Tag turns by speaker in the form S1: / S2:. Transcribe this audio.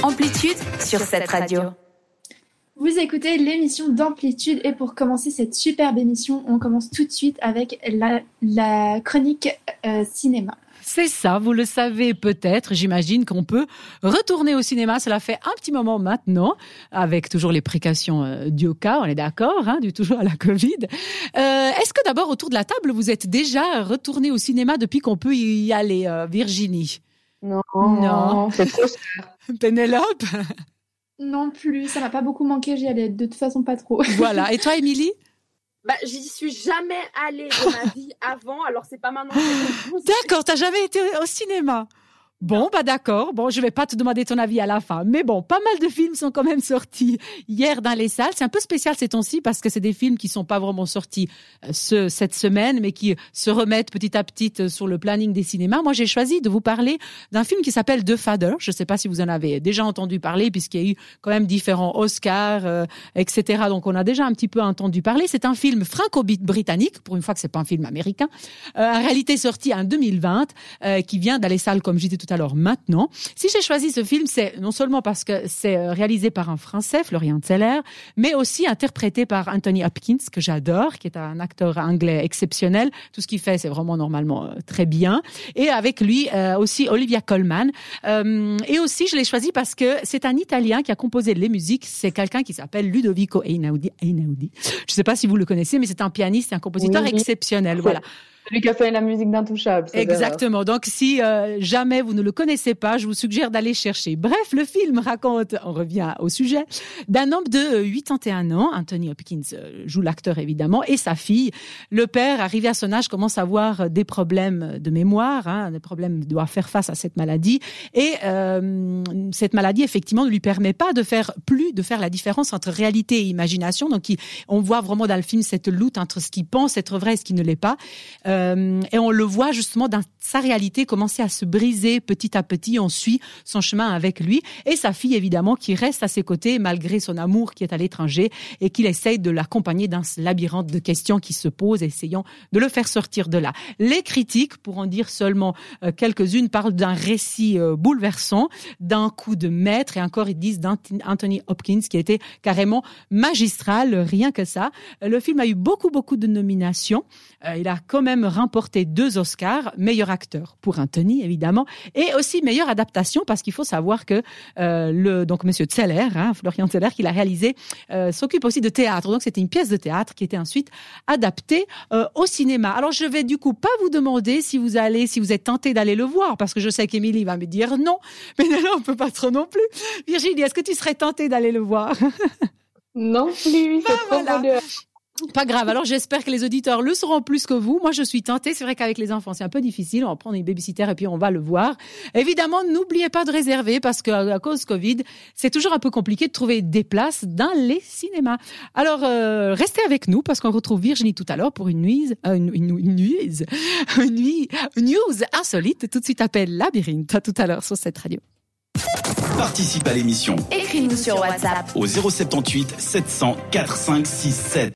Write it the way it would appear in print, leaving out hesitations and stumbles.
S1: Amplitude sur cette radio.
S2: Vous écoutez l'émission d'Amplitude et pour commencer cette superbe émission, on commence tout de suite avec la chronique cinéma.
S3: C'est ça, vous le savez peut-être, j'imagine qu'on peut retourner au cinéma, cela fait un petit moment maintenant, avec toujours les précautions du cas, on est d'accord, du toujours à la Covid. Est-ce que d'abord, autour de la table, vous êtes déjà retourné au cinéma depuis qu'on peut y aller, Virginie?
S4: Non, c'est trop cher.
S3: Pénélope?
S2: Non plus, ça m'a pas beaucoup manqué, j'y allais de toute façon pas trop.
S3: Voilà, et toi, Émilie?
S5: J'y suis jamais allée de ma vie avant, alors c'est pas maintenant.
S3: D'accord, t'as jamais été au cinéma? Bon, d'accord. Bon, je vais pas te demander ton avis à la fin. Mais bon, pas mal de films sont quand même sortis hier dans les salles. C'est un peu spécial ces temps-ci parce que c'est des films qui sont pas vraiment sortis cette semaine, mais qui se remettent petit à petit sur le planning des cinémas. Moi, j'ai choisi de vous parler d'un film qui s'appelle The Father. Je sais pas si vous en avez déjà entendu parler puisqu'il y a eu quand même différents Oscars, etc. Donc, on a déjà un petit peu entendu parler. C'est un film franco-britannique. Pour une fois que c'est pas un film américain. En réalité sorti en 2020, qui vient dans les salles, comme je disais tout alors maintenant. Si j'ai choisi ce film, c'est non seulement parce que c'est réalisé par un Français, Florian Zeller, mais aussi interprété par Anthony Hopkins, que j'adore, qui est un acteur anglais exceptionnel. Tout ce qu'il fait, c'est vraiment normalement très bien. Et avec lui aussi Olivia Colman. Et aussi, je l'ai choisi parce que c'est un Italien qui a composé les musiques. C'est quelqu'un qui s'appelle Ludovico Einaudi. Je ne sais pas si vous le connaissez, mais c'est un pianiste et un compositeur exceptionnel. Voilà.
S4: Celui qui a fait la musique d'Intouchable.
S3: Exactement. Donc, si jamais vous ne le connaissez pas, je vous suggère d'aller chercher. Bref, le film raconte, on revient au sujet, d'un homme de 81 ans, Anthony Hopkins joue l'acteur évidemment, et sa fille. Le père, arrivé à son âge, commence à avoir des problèmes de mémoire, des problèmes, doit faire face à cette maladie. Et cette maladie, effectivement, ne lui permet pas de faire la différence entre réalité et imagination. Donc, on voit vraiment dans le film cette lutte entre ce qu'il pense être vrai et ce qui ne l'est pas. Et on le voit justement dans sa réalité commencer à se briser petit à petit. On suit son chemin avec lui et sa fille évidemment qui reste à ses côtés malgré son amour qui est à l'étranger et qu'il essaye de l'accompagner dans ce labyrinthe de questions qui se posent, essayant de le faire sortir de là. Les critiques, pour en dire seulement quelques-unes, parlent d'un récit bouleversant, d'un coup de maître et encore ils disent d'Anthony Hopkins qui était carrément magistral, rien que ça. Le film a eu beaucoup de nominations. Il a quand même remporté 2 Oscars, meilleur acteur pour Anthony évidemment, et aussi meilleure adaptation parce qu'il faut savoir que donc Monsieur Zeller, Florian Zeller, qui l'a réalisé, s'occupe aussi de théâtre. Donc c'était une pièce de théâtre qui était ensuite adaptée au cinéma. Alors je vais du coup pas vous demander si vous êtes tenté d'aller le voir parce que je sais qu'Émilie va me dire non, mais non, on peut pas trop non plus. Virginie, est-ce que tu serais tentée d'aller le voir?
S4: Non plus, c'est trop beau.
S3: Pas grave, alors j'espère que les auditeurs le sauront plus que vous. Moi, je suis tentée. C'est vrai qu'avec les enfants, c'est un peu difficile. On va prendre une babysitter et puis on va le voir. Évidemment, n'oubliez pas de réserver parce qu'à cause Covid, c'est toujours un peu compliqué de trouver des places dans les cinémas. Alors, restez avec nous parce qu'on retrouve Virginie tout à l'heure pour une news insolite. Tout de suite, appelle Labyrinthe. À tout à l'heure sur cette radio.
S1: Participe à l'émission. Écris-nous sur WhatsApp
S6: au 078 700 4567.